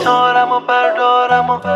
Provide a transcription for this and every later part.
گیتارم و بردارم و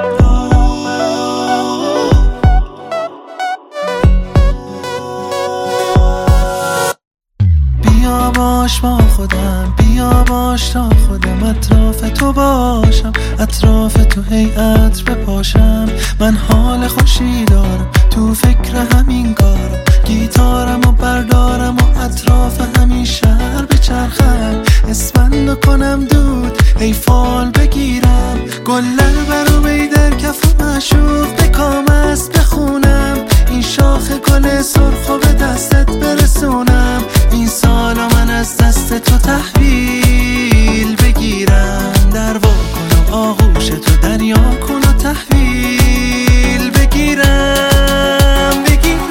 بیا باش با خودم، بیا باش تا خودم اطراف تو باشم، اطراف تو هی عطر بپاشم. من حال خوشی دارم، تو فکر همین کارم، گیتارم و بردارم و اطراف همین شهر بچرخم، اسفندو کنم دود ای فال بگیرم، گلر برو در کف و معشوق بکام است بخونم، این شاخ گل سرخو به دستت برسونم، این سالا من از دست تو تحویل بگیرم، در وا کن و آغوش تو دریا کن و تحویل بگیرم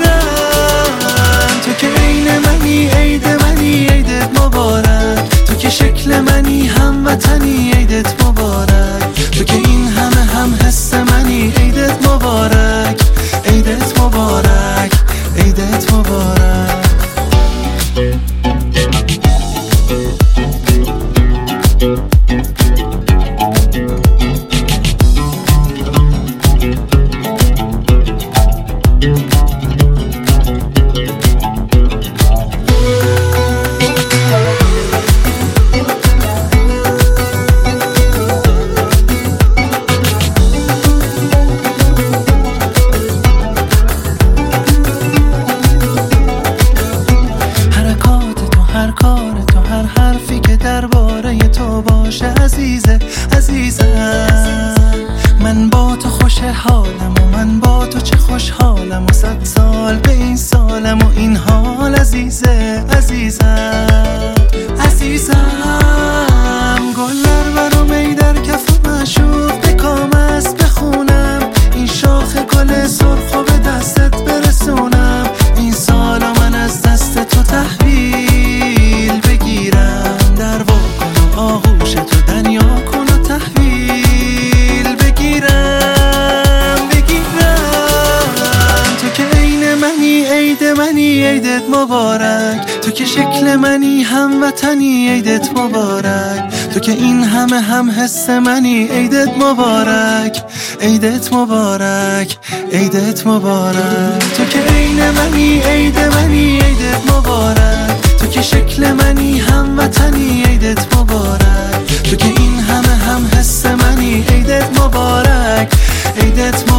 تو که عین منی عید منی عیدت مبارک، تو که شکل منی هموطنی عیدت مبارک، تو که این همه هم حس منی عیدت مبارک، عیدت مبارک، عیدت مبارک. هر کار تو، هر حرفی که درباره تو باشه عزیزه عزیزم، من با تو خوش حالم و من با تو چه خوشحالم و 100 سال به این سالم و این حال عزیزه عزیزم عزیزم، گلر برو می در کف و معشوق بکام است بخونم، این شاخ گل سرخو به دستت برسونم، این سالا من از دست تو تحویل بگیرم، در وا کن و آغوش تو دریا کن و تحویل بگیرم تو که عین منی عید منی عیدت مبارک، تو که شکل منی هموطنی عیدت مبارک، تو که این همه هم حس منی عیدت مبارک، عیدت مبارک، عیدت مبارک، تو که عین منی عید منی عیدت مبارک، تو که شکل منی هموطنی عیدت مبارک، تو که این همه هم حس منی عیدت مبارک، عیدت مبارک.